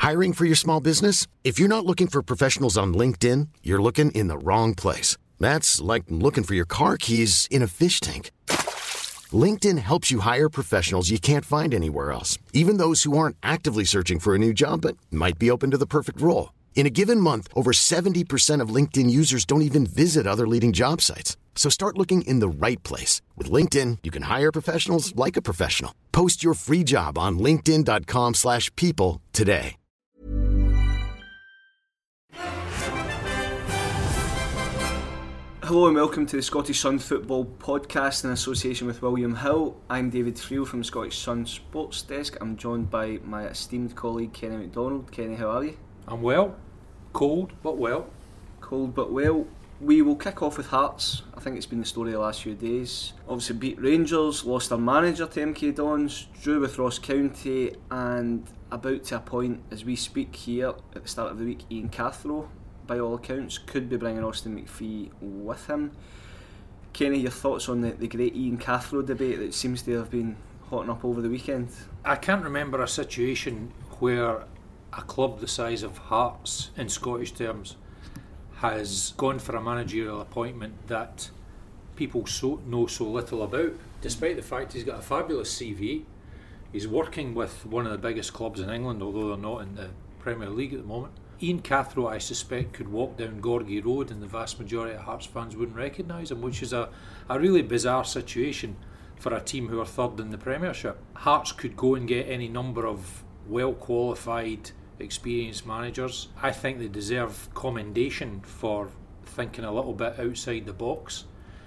Hiring for your small business? If you're not looking for professionals on LinkedIn, you're looking in the wrong place. That's like looking for your car keys in a fish tank. LinkedIn helps you hire professionals you can't find anywhere else, even those who aren't actively searching for a new job but might be open to the perfect role. In a given month, over 70% of LinkedIn users don't even visit other leading job sites. So start looking in the right place. With LinkedIn, you can hire professionals like a professional. Post your free job on linkedin.com/people today. Hello and welcome to the Scottish Sun Football Podcast in association with William Hill. I'm David Friel from the Scottish Sun Sports Desk. I'm joined by my esteemed colleague Kenny McDonald. Kenny, how are you? I'm well. Cold but well. Cold but well. We will kick off with Hearts. I think it's been the story of the last few days. Obviously beat Rangers, lost their manager to MK Dons, drew with Ross County, and about to appoint, as we speak here at the start of the week, Ian Cathro, by all accounts, could be bringing Austin McPhee with him. Kenny, your thoughts on the great Ian Cathro debate that seems to have been hotting up over the weekend? I can't remember a situation where a club the size of Hearts, in Scottish terms, has gone for a managerial appointment that people know so little about, despite the fact he's got a fabulous CV. He's working with one of the biggest clubs in England, although they're not in the Premier League at the moment. Ian Cathro, I suspect, could walk down Gorgie Road and the vast majority of Hearts fans wouldn't recognise him, which is a really bizarre situation for a team who are third in the Premiership. Hearts could go and get any number of well-qualified, experienced managers. I think they deserve commendation for thinking a little bit outside the box.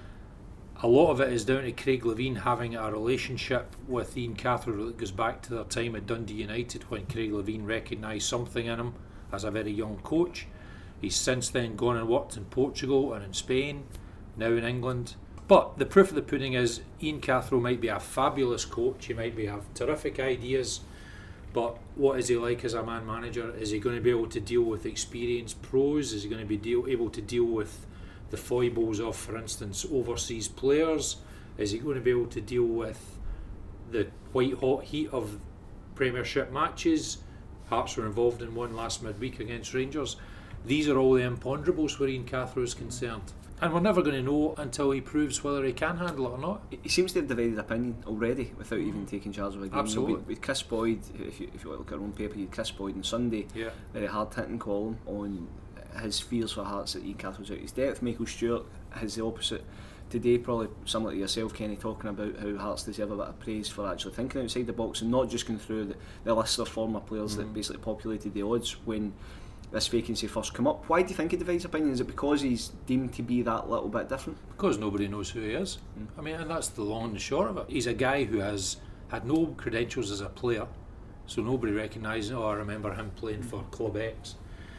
A lot of it is down to Craig Levein having a relationship with Ian Cathro that goes back to their time at Dundee United, when Craig Levein recognised something in him as a very young coach. He's since then gone and worked in Portugal and in Spain, now in England. But the proof of the pudding is Ian Cathro might be a fabulous coach, he might have terrific ideas, but what is he like as a man manager? Is he going to be able to deal with experienced pros? Is he going to be able to deal with the foibles of, for instance, overseas players? Is he going to be able to deal with the white hot heat of Premiership matches? Hearts were involved in one last midweek against Rangers. These are all the imponderables where Ian Cathro is concerned. And we're never going to know until he proves whether he can handle it or not. He seems to have divided opinion already without even taking charge of a game. Absolutely. With Chris Boyd, if you look at our own paper, you had Chris Boyd on Sunday, very hard-hitting column on his fears for Hearts that Ian Cathro's out his depth. Michael Stewart has the opposite today, probably similar to yourself, Kenny, talking about how Hearts deserve a bit of praise for actually thinking outside the box and not just going through the list of former players that basically populated the odds when this vacancy first come up. Why do you think he divides opinion? Is it because he's deemed to be that little bit different? Because nobody knows who he is. I mean, and that's the long and the short of it. He's a guy who has had no credentials as a player, so nobody recognises, I remember him playing for Club X.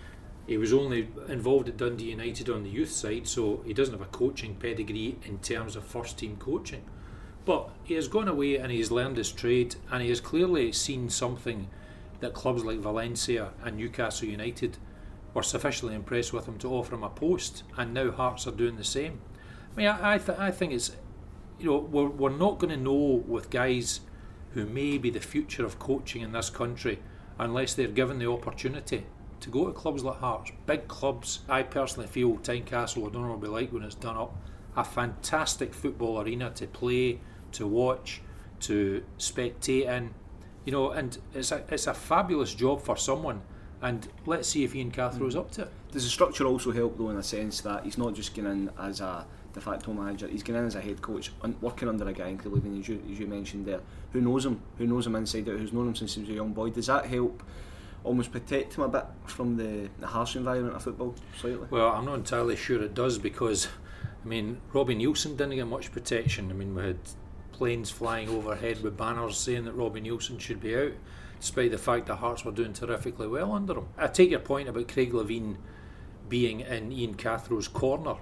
He was only involved at Dundee United on the youth side, so he doesn't have a coaching pedigree in terms of first team coaching. But he has gone away and he's learned his trade, and he has clearly seen something that clubs like Valencia and Newcastle United were sufficiently impressed with him to offer him a post, and now Hearts are doing the same. I mean, I think it's, we're not going to know with guys who may be the future of coaching in this country unless they're given the opportunity to go to clubs like Hearts, big clubs. I personally feel Tynecastle, I don't know what it'll be like when it's done up, a fantastic football arena to play, to watch, to spectate in, and it's a fabulous job for someone, and let's see if Ian Cathro's up to it. Does the structure also help though, in a sense that he's not just going in as a de facto manager, he's going in as a head coach, working under a guy in Craig Levein, as you mentioned there, who knows him inside out, who's known him since he was a young boy? Does that help almost protect him a bit from the harsh environment of football slightly? Well, I'm not entirely sure it does, because Robbie Neilson didn't get much protection. We had planes flying overhead with banners saying that Robbie Neilson should be out, despite the fact that Hearts were doing terrifically well under him. I take your point about Craig Levein being in Ian Cathro's corner,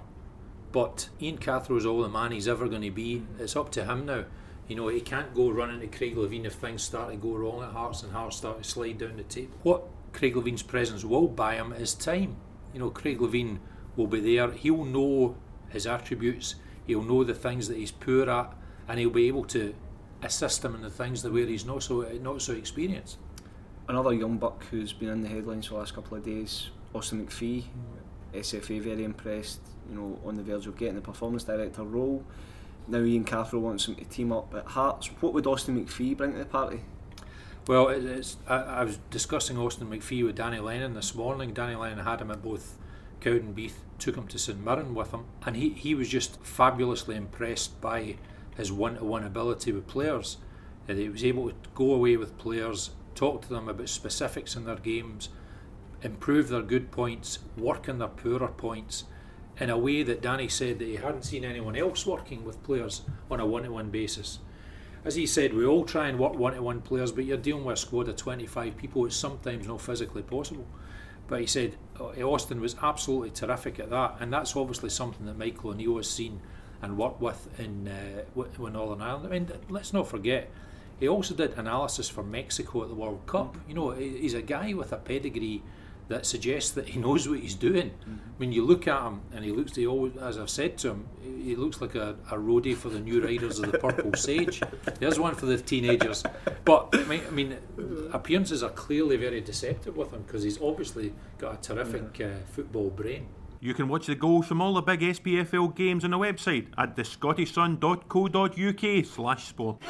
but Ian Cathro's all the man he's ever going to be. It's up to him now. He can't go running to Craig Levein if things start to go wrong at Hearts and Hearts start to slide down the table. What Craig Levein's presence will buy him is time. Craig Levein will be there. He'll know his attributes. He'll know the things that he's poor at, and he'll be able to assist him in the things where he's not so experienced. Another young buck who's been in the headlines for the last couple of days, Austin McPhee. SFA very impressed, on the verge of getting the performance director role. Now Ian Cathro wants him to team up at Hearts. What would Austin McPhee bring to the party? Well, I was discussing Austin McPhee with Danny Lennon this morning. Danny Lennon had him at both Cowdenbeath, took him to St Mirren with him, and he was just fabulously impressed by his one-to-one ability with players. That he was able to go away with players, talk to them about specifics in their games, improve their good points, work on their poorer points, in a way that Danny said that he hadn't seen anyone else working with players on a one-to-one basis. As he said, we all try and work one-to-one players, but you're dealing with a squad of 25 people. It's sometimes not physically possible. But he said Austin was absolutely terrific at that, and that's obviously something that Michael O'Neill has seen and worked with in Northern Ireland. I mean, let's not forget, he also did analysis for Mexico at the World Cup. He's a guy with a pedigree that suggests that he knows what he's doing. When you look at him, and he always, as I've said to him, he looks like a roadie for the new riders of the Purple Sage. There's one for the teenagers. But I mean, appearances are clearly very deceptive with him, because he's obviously got a terrific football brain. You can watch the goals from all the big SPFL games on the website at thescottishsun.co.uk/sport.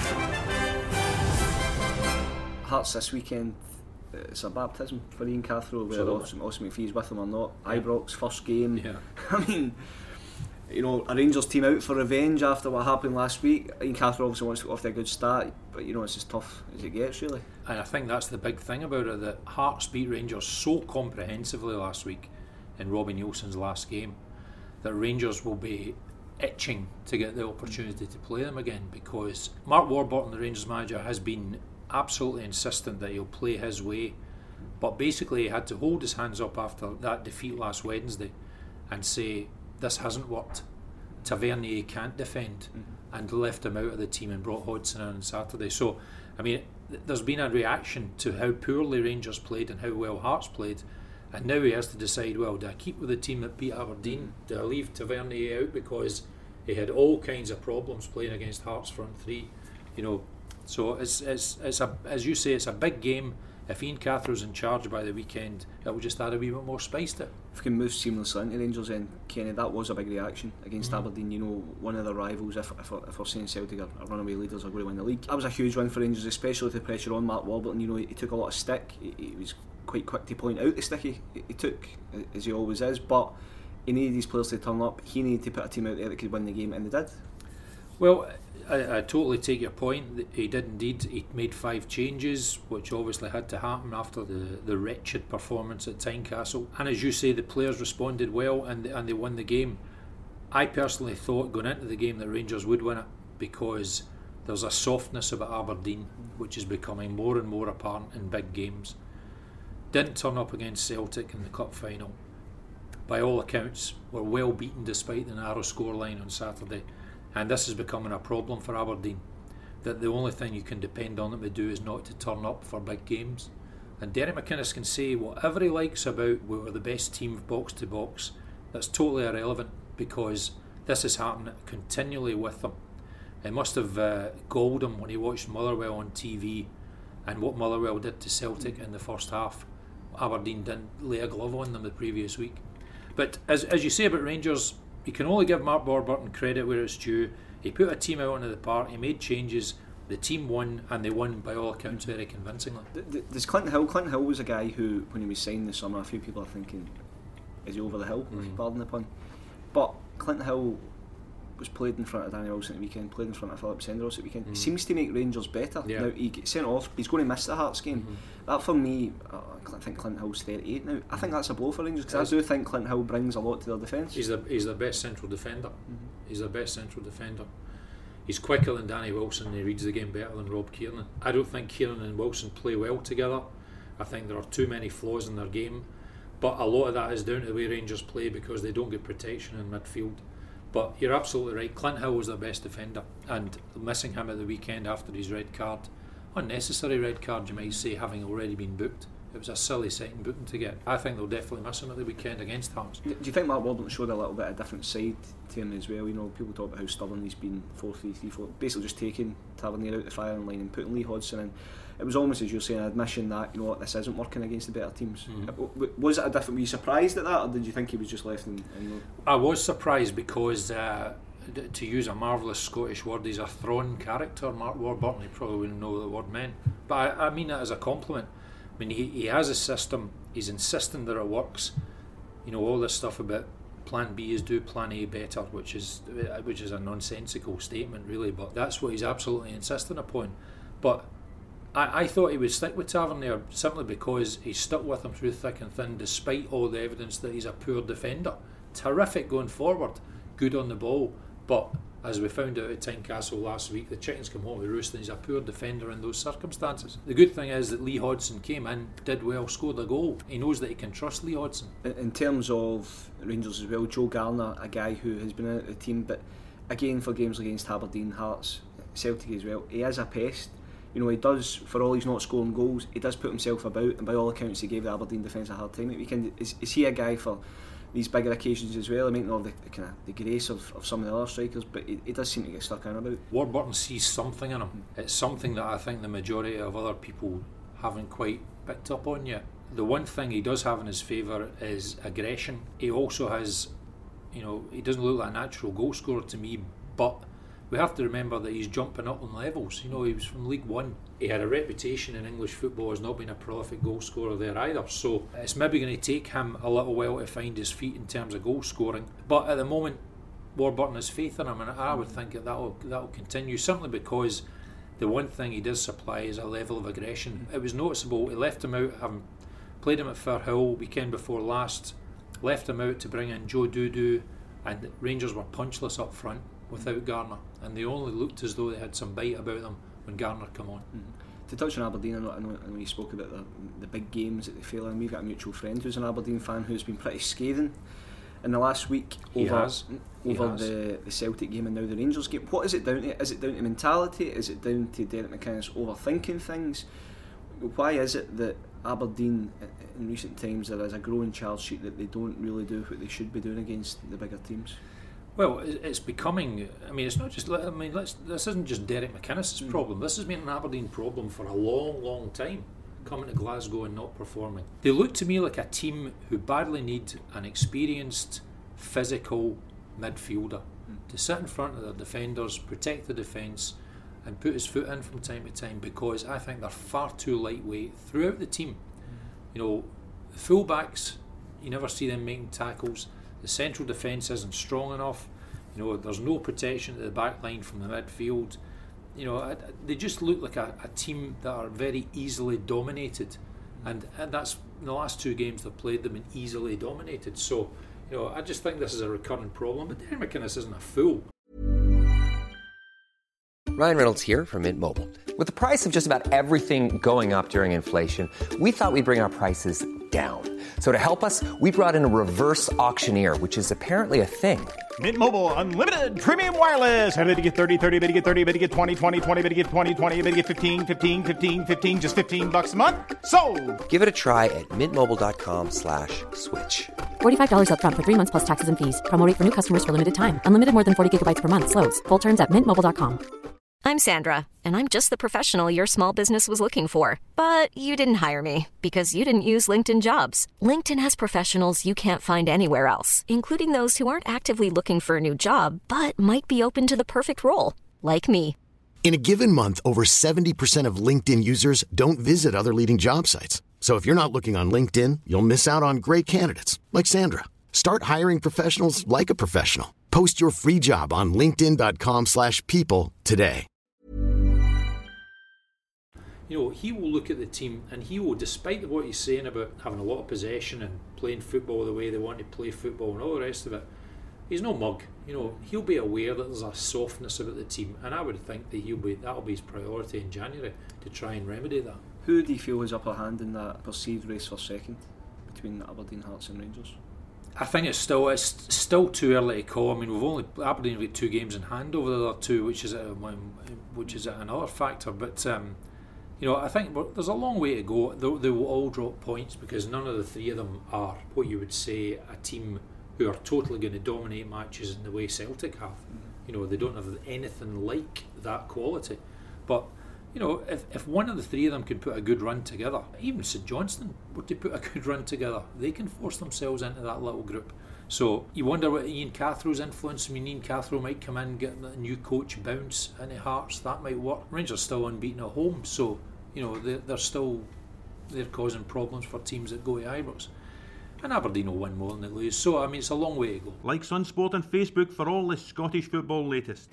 Hearts this weekend, it's a baptism for Ian Cathro, whether Austin McPhee's with him or not. Ibrox, first game. Yeah. I mean, a Rangers team out for revenge after what happened last week. Ian Cathro obviously wants to get off to a good start, but it's as tough as it gets, really. And I think that's the big thing about it, that Hearts beat Rangers so comprehensively last week in Robbie Nielsen's last game, that Rangers will be itching to get the opportunity to play them again, because Mark Warburton, the Rangers manager, has been absolutely insistent that he'll play his way, but basically he had to hold his hands up after that defeat last Wednesday and say, this hasn't worked, Tavernier can't defend, and left him out of the team and brought Hodgson in on Saturday. So I mean, there's been a reaction to how poorly Rangers played and how well Hearts played, and now he has to decide, well, do I keep with the team that beat Aberdeen? Do I leave Tavernier out because he had all kinds of problems playing against Hearts front three? So it's as you say, it's a big game. If Ian Cathro's in charge by the weekend, it will just add a wee bit more spice to it. If we can move seamlessly into Rangers, then Kenny, that was a big reaction against Aberdeen. One of the rivals. If we're saying Celtic are runaway leaders, are going to win the league. That was a huge win for Rangers, especially with the pressure on Mark Warburton. He took a lot of stick. He was quite quick to point out the stick he took, as he always is. But he needed his players to turn up. He needed to put a team out there that could win the game, and they did. Well, I totally take your point. He did indeed. He made 5 changes, which obviously had to happen after the wretched performance at Tynecastle. And as you say, the players responded well, and they won the game. I personally thought going into the game that Rangers would win it, because there's a softness about Aberdeen which is becoming more and more apparent in big games. Didn't turn up against Celtic in the cup final. By all accounts, were well beaten despite the narrow scoreline on Saturday. And this is becoming a problem for Aberdeen, that the only thing you can depend on them to do is not to turn up for big games. And Derek McInnes can say whatever he likes about we were the best team box to box. That's totally irrelevant, because this has happened continually with them. It must have galled him when he watched Motherwell on TV and what Motherwell did to Celtic in the first half. Aberdeen didn't lay a glove on them the previous week. But as you say about Rangers, you can only give Mark Warburton credit where it's due. He put a team out onto the park, he made changes, the team won, and they won by all accounts very convincingly. There's Clinton Hill. Clinton Hill was a guy who, when he was signed this summer, a few people are thinking, is he over the hill? Pardon the pun. But Clinton Hill was played in front of Danny Wilson at the weekend, played in front of Philip Senderos at the weekend. He seems to make Rangers better. Now he gets sent off, he's going to miss the Hearts game. That for me, I think Clinton Hill's 38 now. I think that's a blow for Rangers, because I do think Clinton Hill brings a lot to their defence. He's the best central defender. He's the best central defender. He's quicker than Danny Wilson, and he reads the game better than Rob Kiernan. I don't think Kiernan and Wilson play well together. I think there are too many flaws in their game, but a lot of that is down to the way Rangers play, because they don't get protection in midfield. But you're absolutely right, Clint Hill was their best defender, and missing him at the weekend after his red card, unnecessary red card you might say, having already been booked, It was a silly second booking to get. I think they'll definitely miss him at the weekend against Hearts. Do you think Mark Warburton showed a little bit of a different side to him as well? People talk about how stubborn he's been, 4-3-3-4, basically just taking Tavernier out the firing line and putting Lee Hodgson in. It was almost, as you're saying, an admission that, this isn't working against the better teams. Was it a different, were you surprised at that, or did you think he was just left in I was surprised because, to use a marvellous Scottish word, he's a thrawn character, Mark Warburton. He probably wouldn't know what the word meant, but I mean that as a compliment. I mean, he has a system, he's insisting that it works. All this stuff about plan B is do plan A better, which is a nonsensical statement really, but that's what he's absolutely insisting upon. But I thought he would stick with Tavernier simply because he's stuck with him through thick and thin, despite all the evidence that he's a poor defender. Terrific going forward, good on the ball, but as we found out at Tynecastle last week, the chickens come home to roost and he's a poor defender in those circumstances. The good thing is that Lee Hodgson came in, did well, scored a goal. He knows that he can trust Lee Hodgson. In terms of Rangers as well, Joe Garner, a guy who has been out of the team, but again for games against Aberdeen, Hearts, Celtic as well, he is a pest. He does, for all he's not scoring goals, he does put himself about, and by all accounts he gave the Aberdeen defence a hard time at weekend. Is he a guy for these bigger occasions as well? I mean, not the grace of some of the other strikers, but he does seem to get stuck in about. Warburton sees something in him. It's something that I think the majority of other people haven't quite picked up on yet. The one thing he does have in his favour is aggression. He also has, he doesn't look like a natural goal scorer to me, but we have to remember that he's jumping up on levels. He was from League One. He had a reputation in English football as not being a prolific goal scorer there either. So it's maybe going to take him a little while to find his feet in terms of goal scoring. But at the moment, Warburton has faith in him, and I would think that'll continue, simply because the one thing he does supply is a level of aggression. It was noticeable. He left him out, having played him at Firhill weekend before last, left him out to bring in Joe Dudu, and Rangers were punchless up front without Garner, and they only looked as though they had some bite about them when Garner come on. To touch on Aberdeen, I know you spoke about the big games that they fail in. We've got a mutual friend who's an Aberdeen fan who's been pretty scathing in the last week over the Celtic game and now the Rangers game. What is it down to? Is it down to mentality? Is it down to Derek McInnes overthinking things? Why is it that Aberdeen in recent times there is a growing charge sheet that they don't really do what they should be doing against the bigger teams? Well, it's becoming. I mean, it's not just. I mean, this isn't just Derek McInnes' problem. This has been an Aberdeen problem for a long, long time. Coming to Glasgow and not performing. They look to me like a team who badly need an experienced, physical midfielder to sit in front of their defenders, protect the defence, and put his foot in from time to time. Because I think they're far too lightweight throughout the team. The fullbacks, you never see them making tackles. The central defence isn't strong enough. There's no protection at the back line from the midfield. They just look like a team that are very easily dominated, and that's in the last two games they've played, they've been easily dominated. So, I just think this is a recurrent problem. But Derek McInnes isn't a fool. Ryan Reynolds here from Mint Mobile. With the price of just about everything going up during inflation, we thought we'd bring our prices down. So to help us, we brought in a reverse auctioneer, which is apparently a thing. Mint Mobile Unlimited Premium Wireless. How to get 30, 30, bit to get 30, bit to get 20, 20, 20, bit to get 20, 20, bit to get 15, 15, 15, 15, just $15 a month? Sold! Give it a try at mintmobile.com/switch. $45 up front for 3 months plus taxes and fees. Promo rate for new customers for limited time. Unlimited more than 40 gigabytes per month. Slows full terms at mintmobile.com. I'm Sandra, and I'm just the professional your small business was looking for. But you didn't hire me because you didn't use LinkedIn Jobs. LinkedIn has professionals you can't find anywhere else, including those who aren't actively looking for a new job, but might be open to the perfect role, like me. In a given month, over 70% of LinkedIn users don't visit other leading job sites. So if you're not looking on LinkedIn, you'll miss out on great candidates like Sandra. Start hiring professionals like a professional. Post your free job on linkedin.com/people today. He will look at the team and he will, despite what he's saying about having a lot of possession and playing football the way they want to play football and all the rest of it, he's no mug. He'll be aware that there's a softness about the team, and I would think that that'll be his priority in January to try and remedy that. Who do you feel has upper hand in that perceived race for second between Aberdeen, Hearts and Rangers? I think it's still too early to call. I mean, Aberdeen have got 2 games in hand over the other 2, which is another factor. But I think there's a long way to go. They will all drop points because none of the three of them are what you would say a team who are totally going to dominate matches in the way Celtic have. They don't have anything like that quality. But, if one of the three of them could put a good run together, even St Johnstone were to put a good run together, they can force themselves into that little group. So you wonder what Ian Cathro's influence. Ian Cathro might come in, get a new coach bounce into Hearts. That might work. Rangers still unbeaten at home, so they're causing problems for teams that go to Ibrox. And Aberdeen will win more than they lose. So it's a long way to go. Like Sunsport on Facebook for all the Scottish football latest.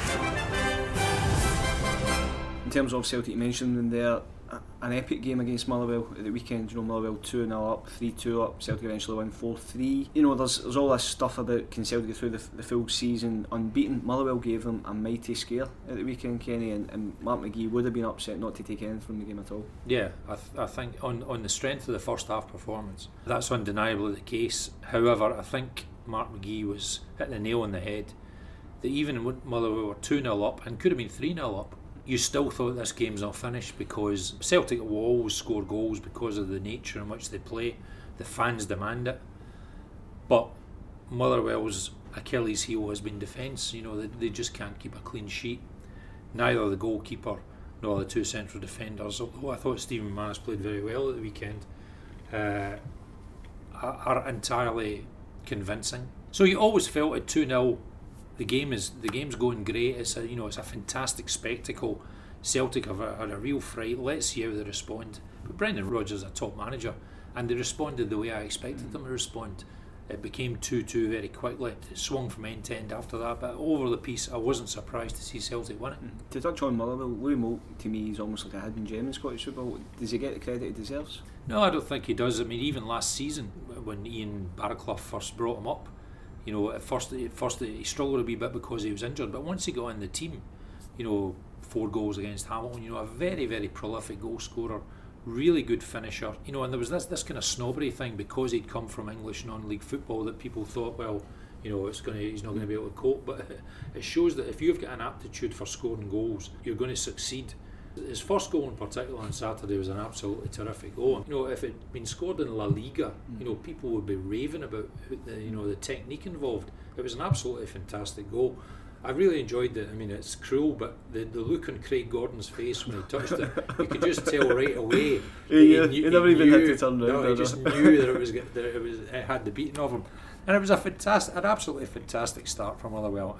In terms of Celtic, you mentioned in there an epic game against Motherwell at the weekend. Motherwell 2-0 up, 3-2 up, Celtic eventually win 4-3. There's all this stuff about can Celtic get through the full season unbeaten. Motherwell gave them a mighty scare at the weekend, Kenny, and Mark McGee would have been upset not to take anything from the game at all. Yeah, I think on the strength of the first half performance, that's undeniably the case. However, I think Mark McGee was hitting the nail on the head that even when Motherwell were 2-0 up and could have been 3-0 up, you still thought this game's not finished because Celtic will always score goals because of the nature in which they play. The fans demand it. But Motherwell's Achilles heel has been defence. They just can't keep a clean sheet. Neither the goalkeeper nor the two central defenders, although I thought Stephen McManus played very well at the weekend, are entirely convincing. So you always felt at 2-0 the game's going great. It's a fantastic spectacle. Celtic have a real fright. Let's see how they respond. But Brendan Rodgers is a top manager, and they responded the way I expected them to respond. It became 2-2 very quickly. It swung from end to end after that, but over the piece I wasn't surprised to see Celtic win it. To touch on Motherwell, Louis Moult to me is almost like a hidden gem in Scottish football. Does he get the credit he deserves? No, I don't think he does. Even last season when Ian Barraclough first brought him up, at first he struggled a wee bit because he was injured, but once he got in the team, 4 goals against Hamilton, a very, very prolific goal scorer, really good finisher, and there was this kind of snobbery thing because he'd come from English non-league football that people thought, well, he's not going to be able to cope, but it shows that if you've got an aptitude for scoring goals, you're going to succeed. His first goal in particular on Saturday was an absolutely terrific goal. If it had been scored in La Liga, people would be raving about the technique involved. It was an absolutely fantastic goal. I really enjoyed it. It's cruel, but the look on Craig Gordon's face when he touched it, you could just tell right away. He never even had to turn around. No, he just knew that it had the beating of him, and it was an absolutely fantastic start from Motherwell.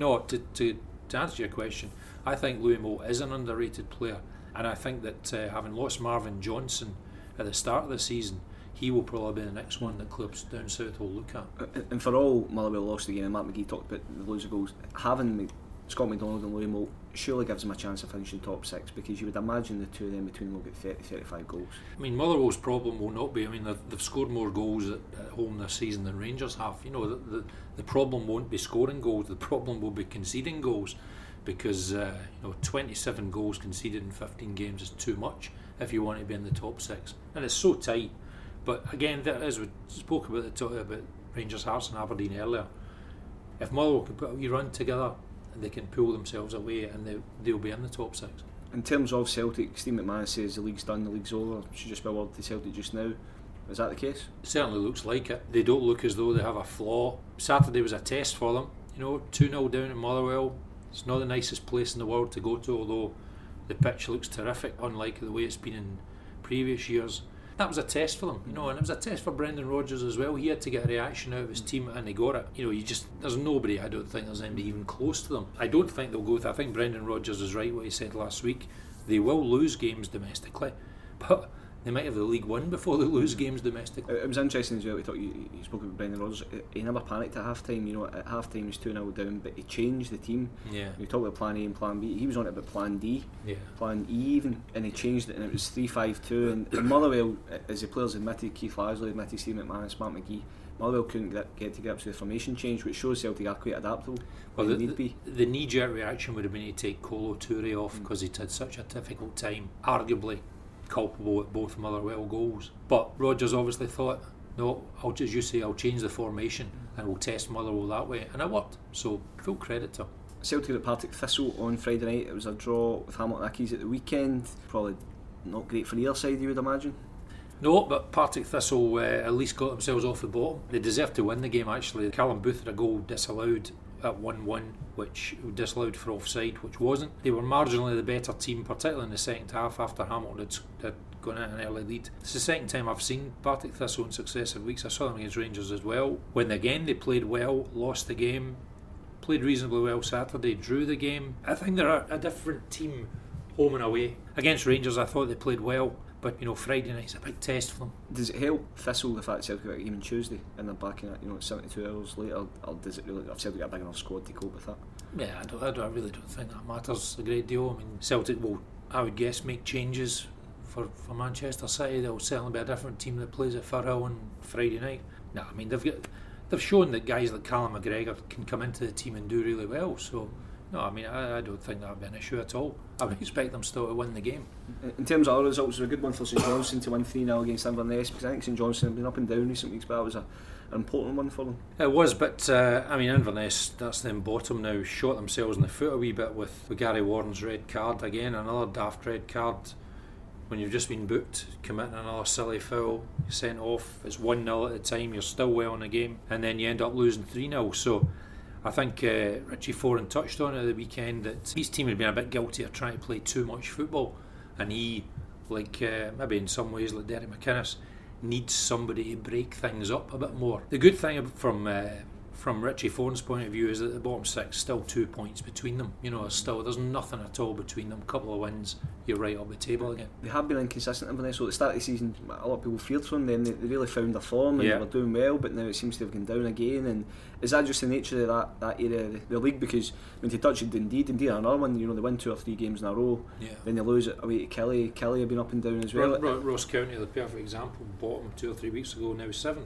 To answer your question, I think Louis Moult is an underrated player, and I think that having lost Marvin Johnson at the start of the season, he will probably be the next one that clubs down south will look at. And for all Motherwell lost again, and Mark McGee talked about the losing goals, having Scott McDonald and Louis Moult surely gives them a chance of finishing top 6, because you would imagine the two of them between them will get 30-35 goals. Motherwell's problem will not be, they've scored more goals at home this season than Rangers have. The problem won't be scoring goals, the problem will be conceding goals, because 27 goals conceded in 15 games is too much if you want to be in the top 6, and it's so tight. But again, as we spoke about Rangers, Hearts and Aberdeen earlier, if Motherwell can put a wee run together, they can pull themselves away and they'll be in the top 6. In terms of Celtic, Steve McMahon says the league's done, the league's over. Should just be a word to Celtic just now. Is that the case? It certainly looks like it. They don't look as though they have a flaw. Saturday was a test for them. 2-0 down in Motherwell. It's not the nicest place in the world to go to, although the pitch looks terrific, unlike the way it's been in previous years. That was a test for them, and it was a test for Brendan Rodgers as well. He had to get a reaction out of his team, and they got it. There's nobody, I don't think there's anybody even close to them. I don't think they'll go with, I think Brendan Rodgers is right what he said last week. They will lose games domestically, but they might have the League One before they lose games domestically. It was interesting as well. We thought you spoke about Brendan Rodgers. He never panicked at half time. At half time he was 2-0 down, but he changed the team. Yeah. We talked about plan A and plan B. He was on it about plan D, plan E even, and he changed it, and it was 3-5-2. And Motherwell, as the players admitted, Keith Lasley admitted, Steve McMahon, Mark McGee, Motherwell couldn't get to grips with the formation change, which shows Celtic are quite adaptable. Well, the knee-jerk reaction would have been to take Kolo Touré off because he'd had such a difficult time, arguably culpable at both Motherwell goals. But Rodgers obviously thought, no, I'll change the formation and we'll test Motherwell that way, and it worked. So full credit to him. Celtic at Partick Thistle on Friday night. It was a draw with Hamilton Accies at the weekend. Probably not great for either side, you would imagine. No, but Partick Thistle at least got themselves off the bottom. They deserved to win the game, actually. Callum Booth had a goal disallowed at 1-1, which disallowed for offside, which wasn't. They were marginally the better team, particularly in the second half after Hamilton had gone out an early lead. It's the second time I've seen Partick Thistle in successive weeks. I saw them against Rangers as well, when again they played well, lost the game, played reasonably well Saturday, drew the game. I think they're a different team home and away. Against Rangers I thought they played well, but Friday night's a big test for them. Does it help Thistle the fact Celtic got a game on Tuesday and they're back in it 72 hours later, or does it really have Celtic got a big enough squad to cope with that? Yeah, I really don't think that matters a great deal. I mean, Celtic will, I would guess, make changes for Manchester City. They'll certainly be a different team that plays at Firhill on Friday night. No, I mean they've shown that guys like Callum McGregor can come into the team and do really well. So no, I mean I don't think that would be an issue at all. I would expect them still to win the game. In terms of other results, it was a good one for St Johnstone to win 3-0 against Inverness, because I think St Johnstone have been up and down recent weeks, but that was an important one for them. It was, but I mean Inverness, that's them bottom now, shot themselves in the foot a wee bit with Gary Warren's red card again, another daft red card. When you've just been booked, committing another silly foul, sent off, it's 1-0 at the time, you're still well in the game, and then you end up losing 3-0. So I think Richie Foran touched on it at the weekend that his team had been a bit guilty of trying to play too much football, and he, like maybe in some ways like Derek McInnes, needs somebody to break things up a bit more. The good thing from Richie Foran's point of view is that the bottom six still 2 points between them. There's nothing at all between them. Couple of wins, you're right up the table again. They have been inconsistent, Inverness. So at the start of the season, a lot of people feared for them. Then they really found their form and they were doing well, but now it seems to have gone down again. And is that just the nature of that area of the league? Because to touch it, Dundee are another one. They win 2 or 3 games in a row. Yeah. Then they lose it away to Kelly. Kelly have been up and down as well. Ross County, the perfect example, bottom 2 or 3 weeks ago, now 7th.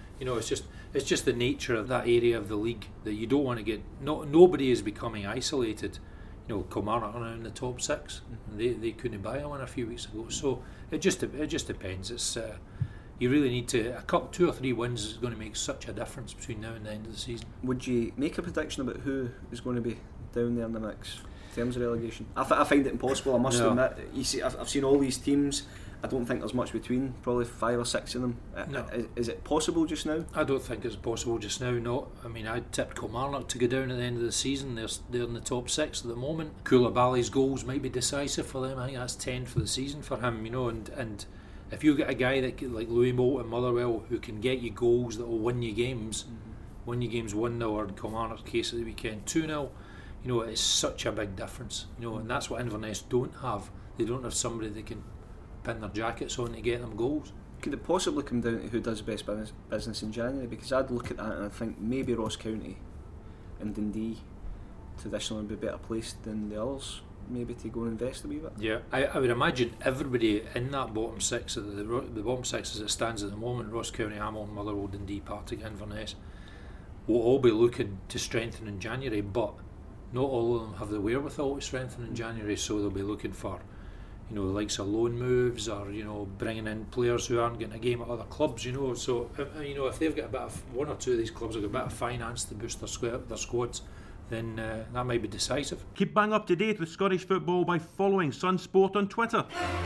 It's just the nature of that area of the league that you don't want to get. Nobody is becoming isolated. Kilmarnock are now in the top 6. And they couldn't buy one a few weeks ago. So it just depends. It's you really need to 2 or 3 wins is going to make such a difference between now and the end of the season. Would you make a prediction about who is going to be down there in the mix in terms of relegation? I find it impossible. I must admit. You see, I've seen all these teams. I don't think there's much between, probably 5 or 6 of them. No. Is it possible just now? I don't think it's possible just now, no. I mean, I tipped Kilmarnock to go down at the end of the season. They're in the top 6 at the moment. Koulibaly's goals might be decisive for them. I think that's 10 for the season for him, and if you get a guy like Louis Moult and Motherwell who can get you goals that will win you games, win you games 1-0, or in Kilmarnock's case at the weekend 2-0, it's such a big difference. And that's what Inverness don't have. They don't have somebody that can pin their jackets on to get them goals. Could it possibly come down to who does best business in January? Because I'd look at that and I think maybe Ross County and Dundee traditionally would be better placed than the others, maybe to go and invest a wee bit. Yeah, I would imagine everybody in that bottom 6, the bottom 6 as it stands at the moment, Ross County, Hamilton, Motherwell, Dundee, Partick, Inverness, will all be looking to strengthen in January, but not all of them have the wherewithal to strengthen in January, so they'll be looking for the likes of loan moves, or bringing in players who aren't getting a game at other clubs. So if they've got a bit of, 1 or 2 of these clubs have got a bit of finance to boost their squads, then that might be decisive. Keep bang up to date with Scottish football by following Sun Sport on Twitter.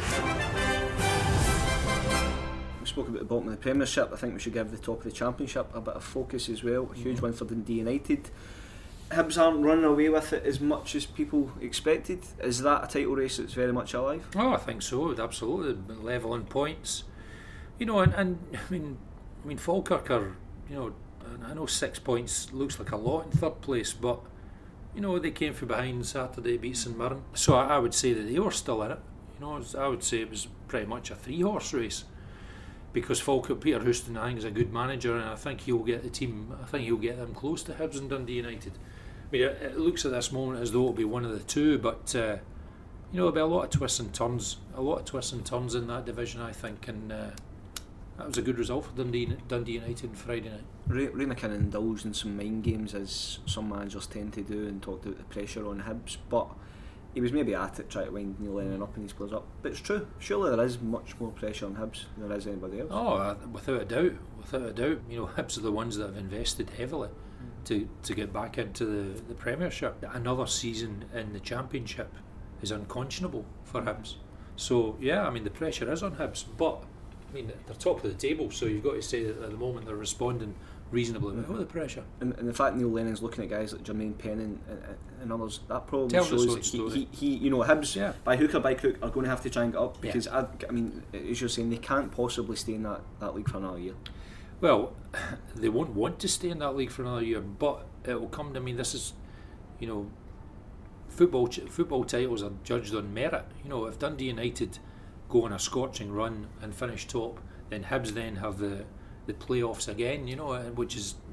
We spoke about the bottom of the Premiership. I think we should give the top of the Championship a bit of focus as well. A huge win for Dundee United. Hibs aren't running away with it as much as people expected. Is that a title race that's very much alive? Oh, I think so. Absolutely, level in points. And I mean, Falkirk are. I know 6 points looks like a lot in 3rd place, but they came from behind Saturday, beat St Mirren. So I would say that they were still in it. I would say it was pretty much a 3-horse race, because Falkirk, Peter Houston, I think is a good manager, and I think he'll get the team. I think he'll get them close to Hibs and Dundee United. I mean, it looks at this moment as though it'll be one of the two, but there'll be a lot of twists and turns. In that division, I think, and that was a good result for Dundee United on Friday night. Ray McKinnon indulged in some mind games, as some managers tend to do, and talked about the pressure on Hibs, but he was maybe at it trying to wind Neil Lennon up and his players up. But it's true, surely there is much more pressure on Hibs than there is anybody else. Oh, without a doubt. Hibs are the ones that have invested heavily to get back into the Premiership. Another season in the Championship is unconscionable for Hibs. So yeah, I mean the pressure is on Hibs, but I mean they're top of the table, so you've got to say that at the moment they're responding reasonably well with the pressure. And the fact Neil Lennon's looking at guys like Jermaine Pennant and others, that probably shows he you know, Hibs by hook or by crook are going to have to try and get up, because I mean, as you're saying, they can't possibly stay in that league for another year. Well, they won't want to stay in that league for another year, but it will come to, I mean, this is, you know, football titles are judged on merit. You know, if Dundee United go on a scorching run and finish top, then Hibs then have the playoffs again, you know, which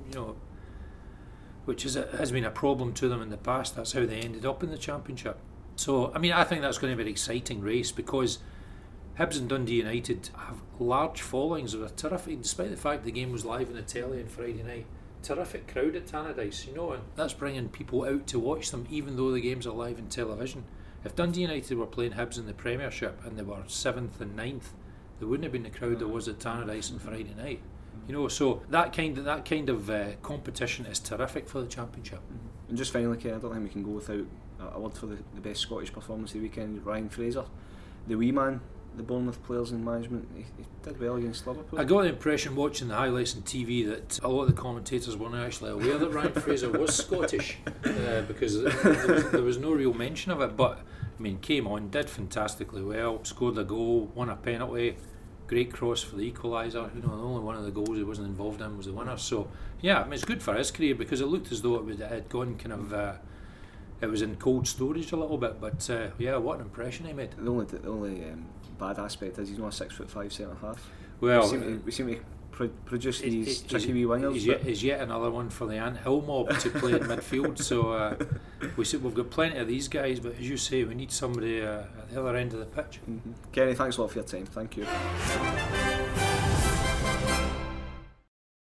has been a problem to them in the past. That's how they ended up in the Championship. So, I mean, I think that's going to be an exciting race, because Hibs and Dundee United have large followings. They're terrific, despite the fact the game was live on the telly on Friday night. Terrific crowd at Tannadice, you know, and that's bringing people out to watch them, even though the games are live on television. If Dundee United were playing Hibs in the Premiership and they were 7th and 9th, there wouldn't have been the crowd there was at Tannadice on Friday night. You know, so that kind of competition is terrific for the Championship. And just finally, Ken, I don't think we can go without a word for the best Scottish performance of the weekend, Ryan Fraser, the wee man. The Bournemouth players and management, he did well against Liverpool. I got the impression watching the highlights on TV that a lot of the commentators weren't actually aware that Ryan Fraser was Scottish, because there was no real mention of it. But I mean, came on, did fantastically well, scored a goal, won a penalty, great cross for the equaliser. You know, the only one of the goals he wasn't involved in was the winner. So yeah, I mean, it's good for his career, because it looked as though it had gone kind of. It was in cold storage a little bit, but yeah, what an impression he made. The only bad aspect is he's not a 6'5" centre half. Well, we seem to produce these tricky wee wingers. He's yet another one for the Ant Hill mob to play in midfield. So we've got plenty of these guys, but as you say, we need somebody at the other end of the pitch. Kenny, thanks a lot for your time. Thank you.